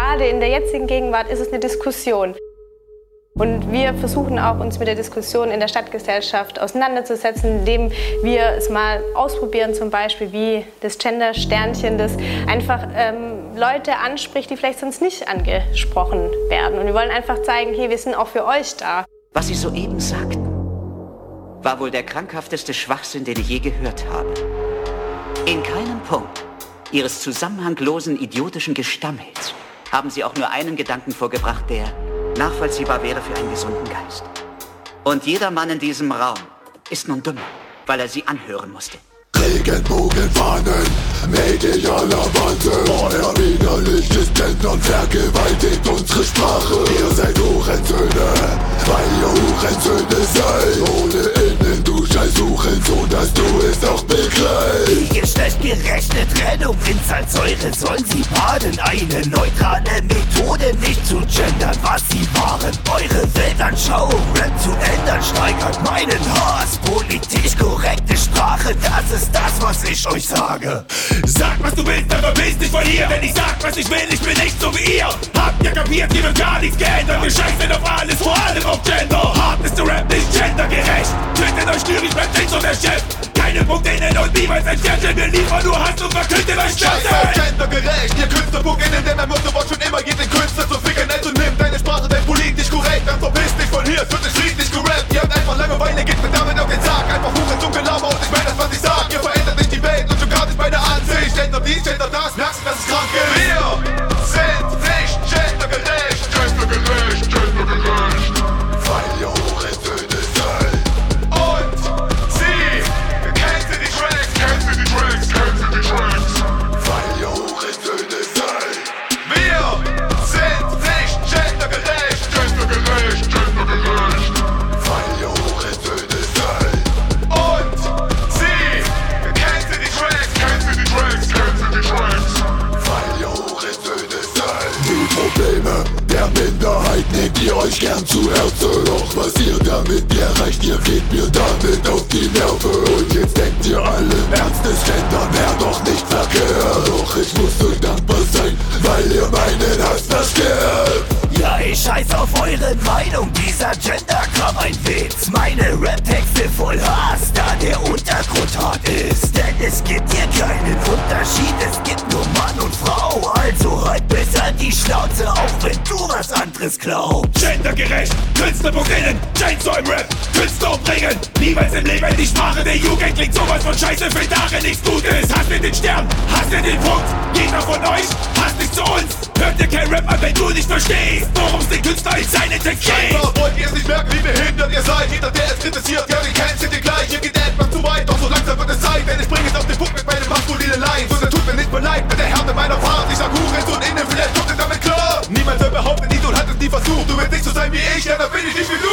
gerade in der jetzigen Gegenwart ist es eine Diskussion. Und wir versuchen auch, uns mit der Diskussion in der Stadtgesellschaft auseinanderzusetzen, indem wir es mal ausprobieren, zum Beispiel wie das Gender-Sternchen, das einfach Leute anspricht, die vielleicht sonst nicht angesprochen werden. Und wir wollen einfach zeigen, hey, wir sind auch für euch da. Was Sie soeben sagten, war wohl der krankhafteste Schwachsinn, den ich je gehört habe. In keinem Punkt Ihres zusammenhanglosen, idiotischen Gestammels haben Sie auch nur einen Gedanken vorgebracht, der nachvollziehbar wäre für einen gesunden Geist. Und jeder Mann in diesem Raum ist nun dumm, weil er sie anhören musste. Regenbogenfahnen, medialer Wahnsinn. Euer widerliches Gendern vergewaltigt unsere Sprache. Ihr seid Hurensöhne, weil ihr Hurensöhne seid. Ohne Innen, du scheiß Hurensohn, dass du es auch begreifst. Die geschlechtgerechte Trennung in Salzsäure sollen sie baden. Eine neutrale Methode, nicht zu gendern, was sie waren. Eure Weltanschauung, Rap zu ändern, steigert meinen Hass. Politisch korrekte Sprache, das ist das, was ich euch sage. Sag, was du willst, aber verpiss dich von hier. Wenn ich sag, was ich will, ich bin nicht so wie ihr. Habt ihr kapiert, hier wird gar nichts geändert. Wir scheißen auf alles, vor allem auf Gender. Hart ist der Rap nicht gendergerecht. Tötet euch schwierig, bleibt nicht so der Chef. Keine Punktinnen und niemals ein Sternchen. Wir liefern nur Hass und verkündet euch Sternchen. Scheiß auf gendergerecht, ihr Künstlerpunkinnen, denn mein Motto war schon immer, jeden Künstler zu ficken. Also nimm deine Sprache, denn politisch korrekt, dann verpiss dich von hier, es wird nicht friedlich gerappt. Ihr habt einfach Langeweile, geht mir damit auf den Sack. Einfach Hurensohn Gelaber und ich meine das, was ich sag. Ihr verändert nicht die Welt und schon gar nicht meine Ansicht. Gender dies, Gender das, merkst du, dass es krank ist. Wir sind nicht gendergerecht, gendergerecht, gendergerecht. Weil ihr Hurensöhne seid. Und sie, kennt ihr die Tracks, kennt ihr die Tracks, kennt ihr die Tracks. Weil ihr Hurensöhne seid. Wir sind nicht gendergerecht, gendergerecht, gendergerecht. Weil ihr Hurensöhne seid. Und sie, kennt ihr die Tracks, kennt ihr die Tracks, kennt ihr die Tracks. Weil ihr Hurensöhne seid. Die Probleme der Minderheit nehmt ihr euch gern zu Herzen. Doch was ihr damit erreicht, ihr geht mir damit auf die Nerven. Und jetzt denkt ihr alle, ernstes Gendern wär doch nicht verkehrt. Doch ich muss euch dankbar sein, weil ihr meinen Hass verstärkt. Ja, ich scheiß auf eure Meinung, dieser Gender-Kram ein Witz. Meine Rap-Texte voll Hass, da der Untergrund hart ist. Denn es gibt hier keinen Unterschied, es gibt nur Mann und Frau. Also halt besser die Schnauze, auch wenn du was anderes glaubst. Gendergerecht, Künstlerpunkinnen, Chainsaw im Rap, Künstler umbringen. Niemals im Leben die Sprache der Jugend klingt sowas von Scheiße, für darin nichts Gutes. Hasst ihr den Stern, hasst ihr den Punkt, jeder von euch hasst nicht zu uns. Hört dir kein Rap an, wenn du nicht verstehst, worum es den Künstler in seinen Text geht. Scheinbar wollt ihr es nicht merken, wie behindert ihr seid. Jeder, der es kritisiert, ja, den kennt ihr gleich. Ihr geht etwas zu weit, doch so langsam wird es Zeit. Denn ich bring es auf den Punkt mit meinen maskulinen Lines. Und es tut mir nicht mehr leid mit der Härte meiner Fahrt. Ich sag Hurensohn innen, vielleicht kommt ihr damit klar. Niemand soll behaupten, Idol hat es nie versucht. Du willst nicht so sein wie ich, ja, dann bin ich nicht wie du.